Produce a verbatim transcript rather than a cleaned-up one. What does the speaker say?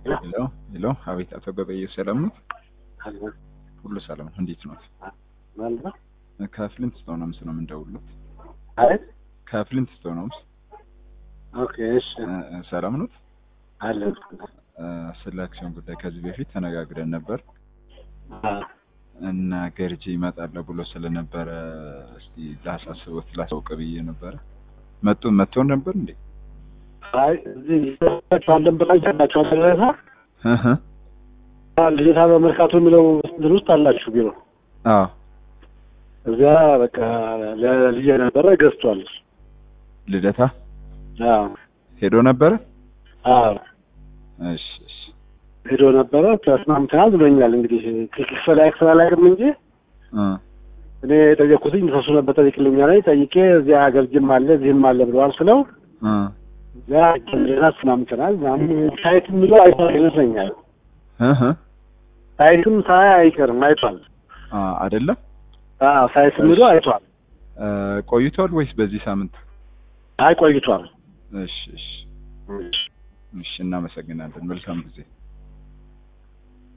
ሄሎ ሄሎ፣ አቤት አቶ ገበየሁ ሰላም ነው? ሁሉ ሰላም ነው። እንዴት ነው? ማለት ከፍሊንት ስቶን ነው ነው የምንደውልለት። አይደል? ከፍሊንት ስቶን ነው። ኦኬ እሺ፣ ሰላም ነው አለ። ስለ አክሲዮን ጉዳይ ከዚህ በፊት ተነጋግረን ነበር አዎ እና ገርጂ ይመጣል ብሎ ስለነበረ እስቲ ላሳስቦት ላሳውቅ ብዬ ነበር። መጥቶ መጥቶ ነበር እንዴ? አይ እዚህ ታለም በላይ ታላችሁ አለዛ እህ ልጅታ በመርካቶ የሚለው እንትን ውስጥ አላችሁ ቢሮ? አዎ እዚያ በቃ ለልጅ ነበረ ገዝቷል። ልደታ አዎ ሄዶ ነበር። አዎ እሺ እሺ ሄዶ ነበረ። ተስማምተናል ብሎኛል። እንግዲህ ክፍል አይክፈል አላውቅም እንጂ እ እኔ ጠየቅኩትኝ ተሱ ነበር ጠይቅልኛ ላይ ጠይቄ እዚያ ሀገር ጅም አለ እዚህም አለ ብለዋል ስለው እ ያ ጀምረና ተስማምተናል። ምናምን ሳይት የሚለው አይቷል ይመስለኛል። እህ ሳይቱን ሳይ አይቀርም አይቷል። አ አይደለም። አዎ ሳይት የሚለው አይቷል። እ ቆይቷል ወይስ በዚህ ሳምንት? አይ ቆይቷል። እሺ እሺ እሺ፣ እናመሰግናለን። መልካም ጊዜ።